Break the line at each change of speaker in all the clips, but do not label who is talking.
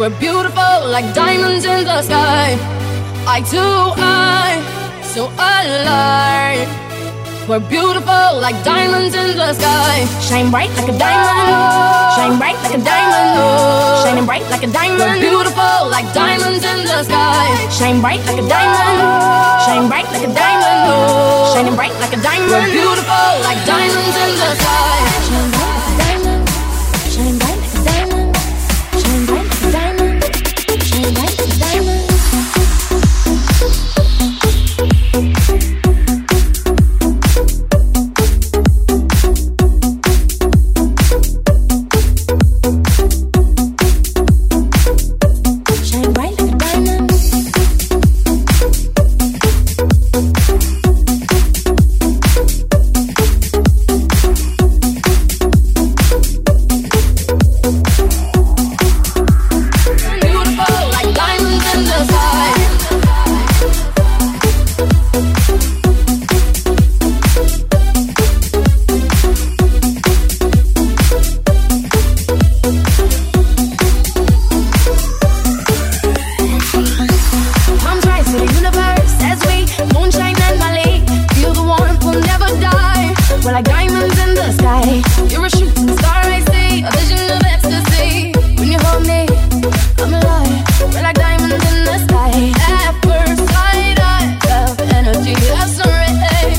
We're beautiful like diamonds in the sky. Eye to eye, so alive. We're beautiful like diamonds in the sky. Shine bright like a diamond. Shine bright like a diamond. Shining bright like a diamond. We're beautiful like diamonds in the sky. Shine bright like a diamond. Shine bright like a diamond. Shining bright like a diamond. We're beautiful like diamonds in the sky. Shine bright like a diamond. Shine bright like a diamond. Shine bright like a diamond. Shine bright like a diamond. We're like diamonds in the sky. You're a shooting star, I see. A vision of ecstasy. When you hold me, I'm alive. We're like diamonds in the sky. At first sight, I felt the energy of sun rays.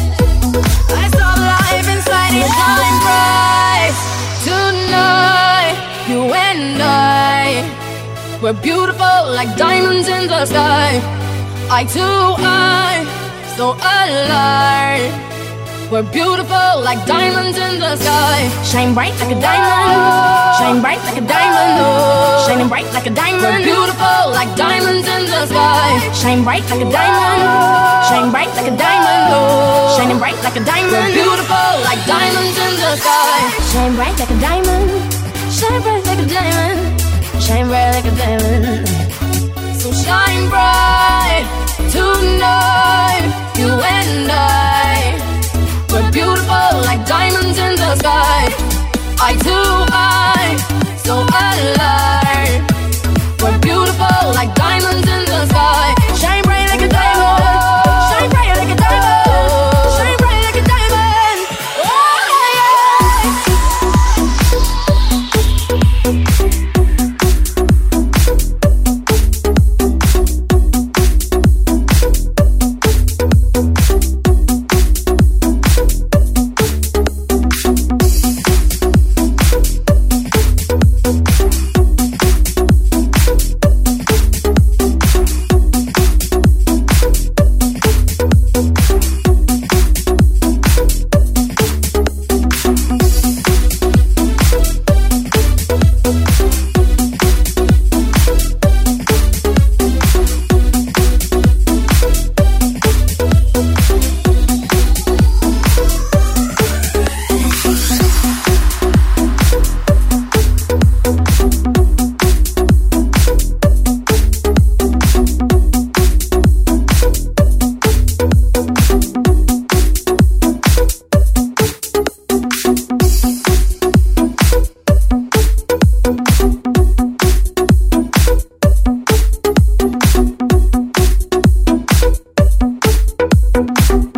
I saw the life inside you shine bright. Tonight, you and I, we're beautiful like diamonds in the sky. Eye to eye, so alive. We're beautiful like diamonds in the sky. Shine bright like a diamond. Shine bright like a diamond. Shining bright like a diamond. We're beautiful like diamonds in the sky. Shine bright like a diamond. Shine bright like a diamond. Shining bright like a diamond. We're beautiful like diamonds in the sky. Shine bright like a diamond. Shine bright like a diamond. Shine bright like a diamond. So shine bright tonight, you and I. We're beautiful like diamonds in the sky. Eye to eye, so alive. We're beautiful like diamonds in the sky. Shine bright like a diamond. Shine bright like a diamond. Shine bright like a diamond.
You